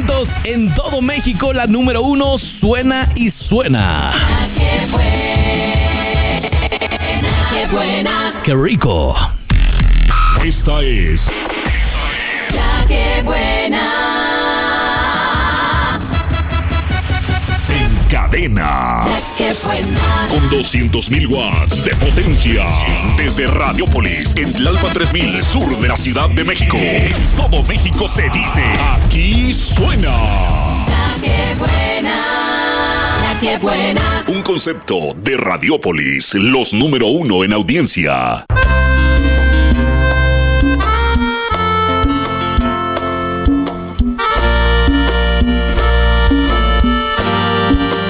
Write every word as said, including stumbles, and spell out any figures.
momentos en todo México la número uno suena y suena. Ah, qué buena, qué buena. ¡Qué rico! Esta es La que buena. En Cadena. La que buena. Con doscientos mil watts de potencia. Desde Radiópolis, en Tlalpan tres mil, sur de la Ciudad de México. En todo México se dice, aquí suena. La que buena. La que buena. Un concepto de Radiópolis, los número uno en audiencia.